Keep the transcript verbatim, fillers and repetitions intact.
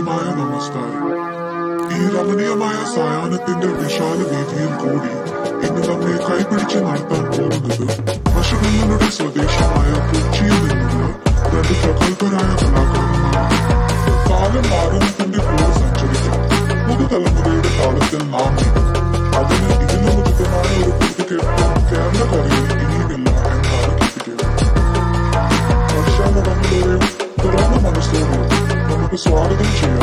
ഹൃദയമായ നമസ്കാരം. ഈ രമണീയമായ സായാഹ്നത്തിന്റെ വിശാല വീതിയിൽ കൂടി ഇന്ന് നമ്മെ കൈപിടിച്ച് നടത്താൻ പോകുന്നത് പശുവിങ്ങളുടെ സ്വദേശമായ കൊച്ചിയിൽ നിന്നുള്ള രണ്ട് പ്രഗത്ഭരായ കലാകാരന്മാരാണ്. കാലം മാറുന്നതിന്റെ കൂടെ സഞ്ചരിക്കാൻ പുതുതലമുറയുടെ കാലത്തിൽ നാം നീങ്ങും. അതിന് ഇതിലും ഉചിതമായ ഒരു കൂട്ടുകെട്ടും കേരളക്കരയിൽ ഇനിയുമില്ല എന്നാണ് കെട്ടിക്കേണ്ടത്. വർഷാമുഖങ്ങളോടെയും തുറന്ന മനസ്സോടെയും നമുക്ക് സ്വാഗതം ചെയ്യാം